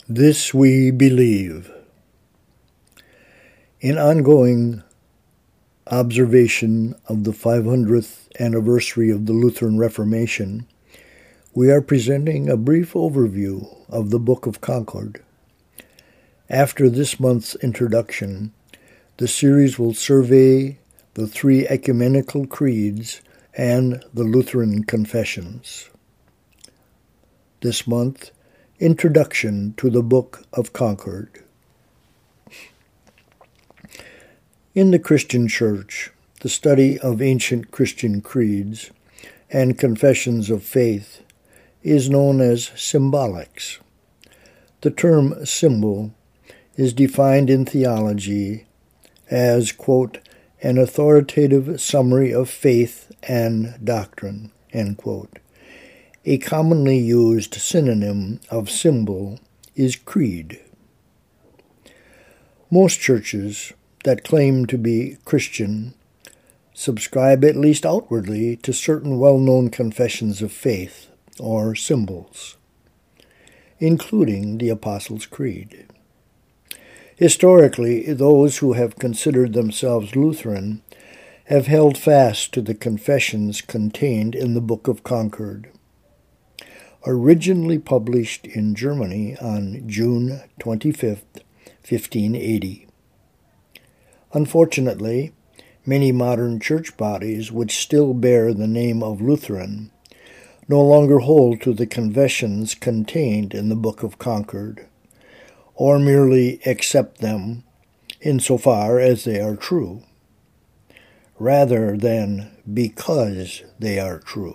This we believe. In ongoing observation of the 500th anniversary of the Lutheran Reformation, we are presenting a brief overview of the Book of Concord. After this month's introduction, the series will survey the three ecumenical creeds and the Lutheran confessions. This month, Introduction to the Book of Concord. In the Christian Church, the study of ancient Christian creeds and confessions of faith is known as symbolics. The term symbol is defined in theology as, quote, an authoritative summary of faith and doctrine, end quote. A commonly used synonym of symbol is creed. Most churches that claim to be Christian subscribe at least outwardly to certain well-known confessions of faith, or symbols, including the Apostles' Creed. Historically, those who have considered themselves Lutheran have held fast to the confessions contained in the Book of Concord. Originally published in Germany on June 25, 1580. Unfortunately, many modern church bodies which still bear the name of Lutheran no longer hold to the confessions contained in the Book of Concord, or merely accept them insofar as they are true, rather than because they are true.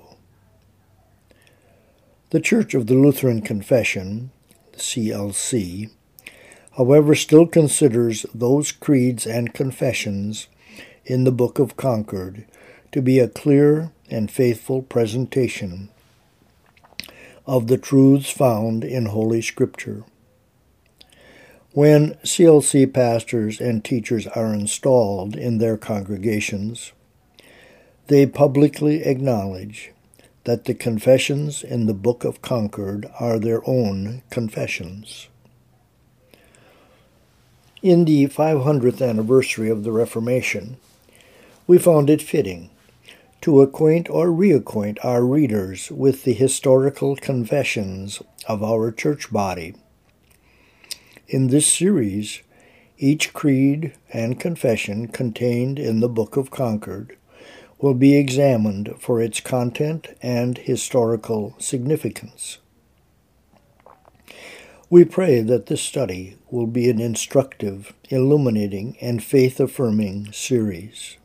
The Church of the Lutheran Confession, CLC, however, still considers those creeds and confessions in the Book of Concord to be a clear and faithful presentation of the truths found in Holy Scripture. When CLC pastors and teachers are installed in their congregations, they publicly acknowledge that the confessions in the Book of Concord are their own confessions. In the 500th anniversary of the Reformation, we found it fitting to acquaint or reacquaint our readers with the historical confessions of our church body. In this series, each creed and confession contained in the Book of Concord will be examined for its content and historical significance. We pray that this study will be an instructive, illuminating, and faith-affirming series.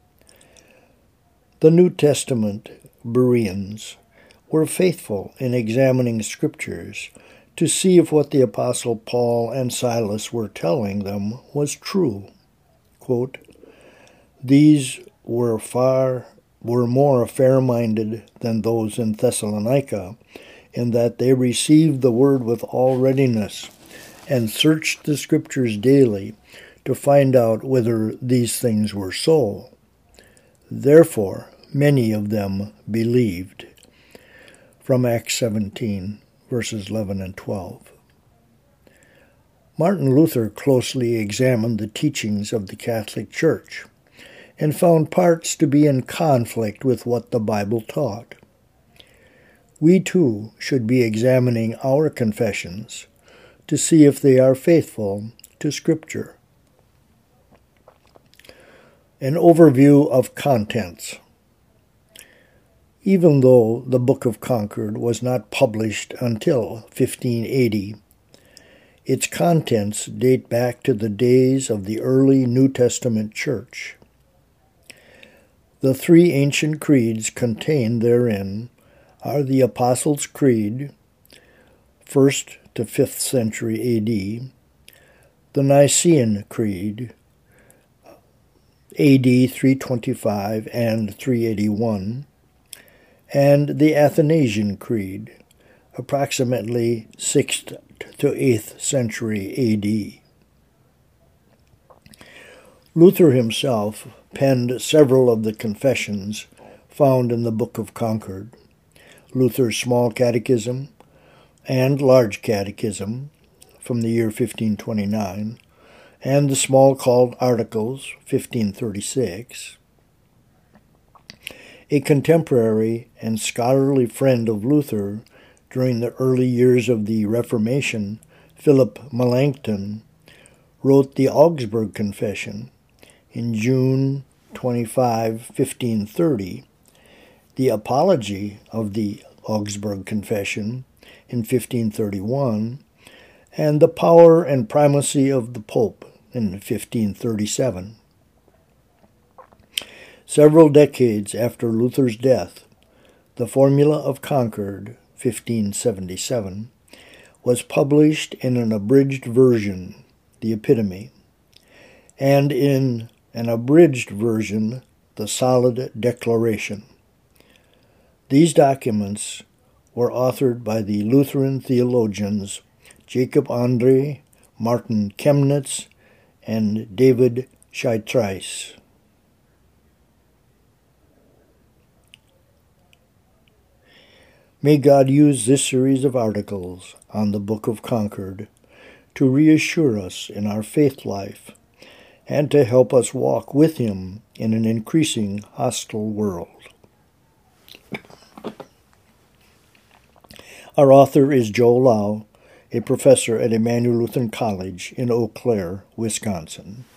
The New Testament Bereans were faithful in examining Scriptures to see if what the Apostle Paul and Silas were telling them was true. Quote, "These were more fair-minded than those in Thessalonica, in that they received the word with all readiness, and searched the Scriptures daily to find out whether these things were so. Therefore many of them believed." From Acts 17, verses 11 and 12. Martin Luther closely examined the teachings of the Catholic Church and found parts to be in conflict with what the Bible taught. We too should be examining our confessions to see if they are faithful to Scripture. An overview of contents. Even though the Book of Concord was not published until 1580, its contents date back to the days of the early New Testament Church. The three ancient creeds contained therein are the Apostles' Creed, 1st to 5th century A.D., the Nicene Creed, A.D. 325 and 381, and the Athanasian Creed, approximately 6th to 8th century A.D. Luther himself penned several of the confessions found in the Book of Concord. Luther's Small Catechism and Large Catechism, from the year 1529, and the Smalcald Articles, 1536. A contemporary and scholarly friend of Luther during the early years of the Reformation, Philip Melanchthon, wrote the Augsburg Confession in June 25, 1530, the Apology of the Augsburg Confession in 1531, and the Power and Primacy of the Pope in 1537. Several decades after Luther's death, the Formula of Concord, 1577, was published in an abridged version, the Epitome, and in an abridged version, the Solid Declaration. These documents were authored by the Lutheran theologians Jacob Andre, Martin Chemnitz, and David Scheitreis. May God use this series of articles on the Book of Concord to reassure us in our faith life and to help us walk with Him in an increasing hostile world. Our author is Joe Lau, a professor at Emmanuel Lutheran College in Eau Claire, Wisconsin.